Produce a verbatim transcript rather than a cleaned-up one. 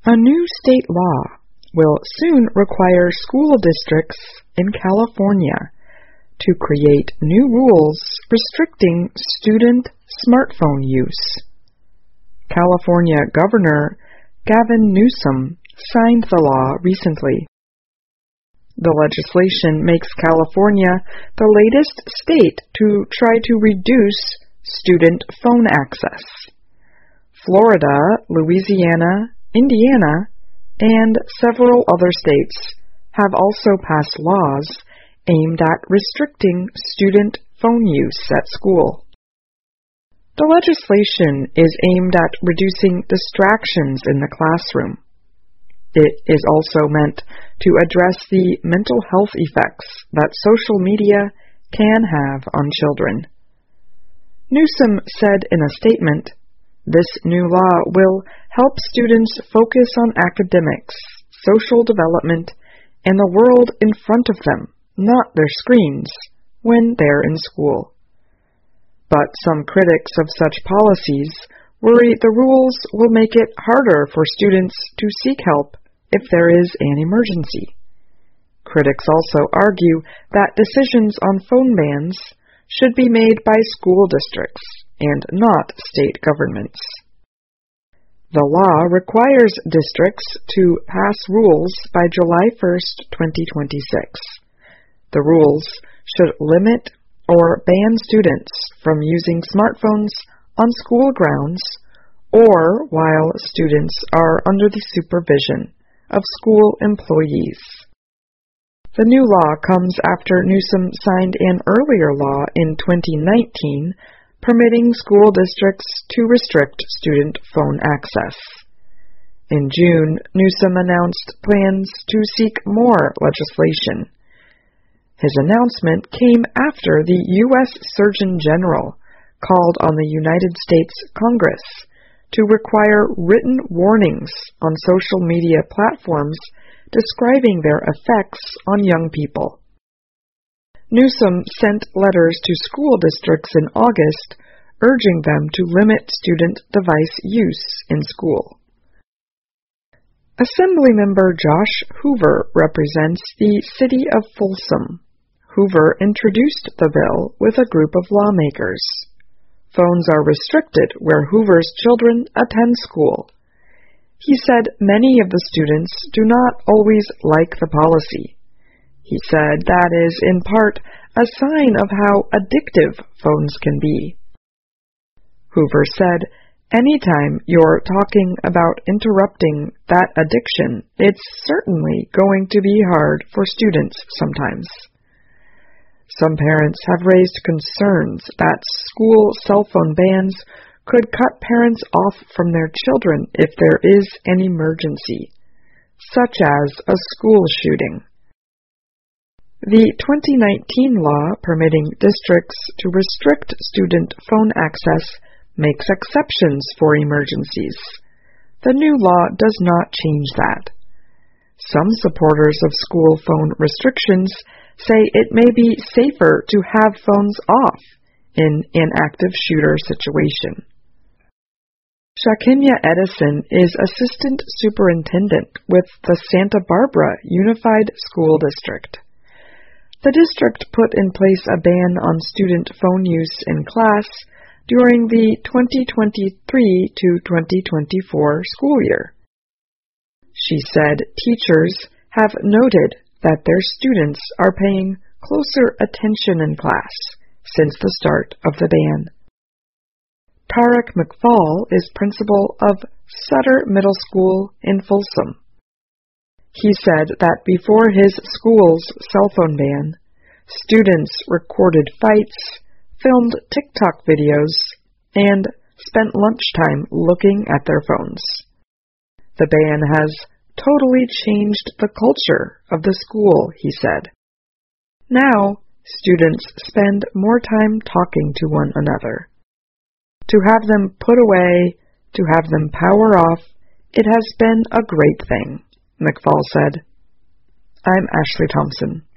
A new state law will soon require school districts in California to create new rules restricting student smartphone use. California Governor Gavin Newsom signed the law recently. The legislation makes California the latest state to try to reduce student phone access. Florida, Louisiana, Indiana, and several other states have also passed laws aimed at restricting student phone use at school. The legislation is aimed at reducing distractions in the classroom. It is also meant to address the mental health effects that social media can have on children. Newsom said in a statement, "This new law will help students focus on academics, social development, and the world in front of them, not their screens, when they're in school." But some critics of such policies worry the rules will make it harder for students to seek help if there is an emergency. Critics also argue that decisions on phone bans should be made by school districts and not state governments. The law requires districts to pass rules by July first, twenty twenty-six. The rules should limit or ban students from using smartphones on school grounds or while students are under the supervision of school employees. The new law comes after Newsom signed an earlier law in twenty nineteen permitting school districts to restrict student phone access. In June, Newsom announced plans to seek more legislation. His announcement came after the U S Surgeon General called on the United States Congress to require written warnings on social media platforms describing their effects on young people. Newsom sent letters to school districts in August urging them to limit student device use in school. Assemblymember Josh Hoover represents the city of Folsom. Hoover introduced the bill with a group of lawmakers. Phones are restricted where Hoover's children attend school. He said many of the students do not always like the policy. He said that is in part a sign of how addictive phones can be. Hoover said, "Anytime you're talking about interrupting that addiction, it's certainly going to be hard for students sometimes." Some parents have raised concerns that school cell phone bans could cut parents off from their children if there is an emergency, such as a school shooting. The twenty nineteen law permitting districts to restrict student phone access makes exceptions for emergencies. The new law does not change that. Some supporters of school phone restrictions say it may be safer to have phones off in an active shooter situation. Shakinya Edison is assistant superintendent with the Santa Barbara Unified School District. The district put in place a ban on student phone use in class during the twenty twenty-three to twenty twenty-four school year. She said teachers have noted that their students are paying closer attention in class since the start of the ban. Tarek McFall is principal of Sutter Middle School in Folsom. He said that before his school's cell phone ban, students recorded fights, filmed TikTok videos, and spent lunchtime looking at their phones. The ban has totally changed the culture of the school, he said. Now, students spend more time talking to one another. To have them put away, to have them power off, it has been a great thing, McFall said. I'm Ashley Thompson.